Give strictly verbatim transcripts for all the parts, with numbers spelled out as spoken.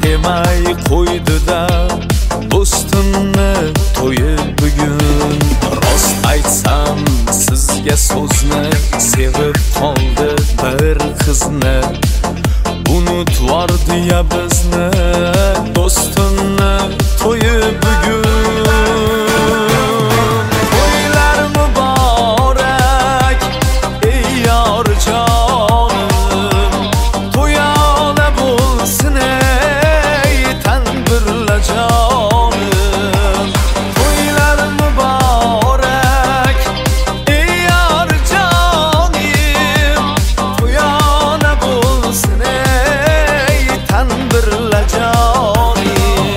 demay qo'ydi-da do'stimni to'yi bugun. Rost aytsam sizga so'zni, sevib qoldi bir qizni. Unutvordi-ya bizni do'stimni to'yi bugun. To'ylar muborak ey yor jonim, to'yona bo'lsin ey tanbirla jonim. To'ylar muborak ey yor jonim, to'yona bo'lsin ey tanbirla jonim.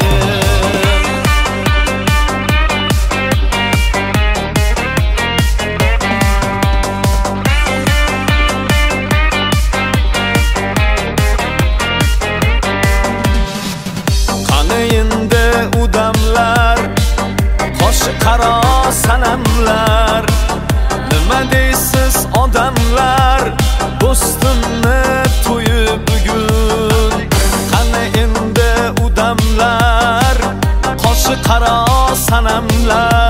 Qani endi udamlar, qoshi qaro sanamlar, nima deysiz odamlar, do'stimni to'yi bugun. Qani endi udamlar, qoshi qaro sanamlar,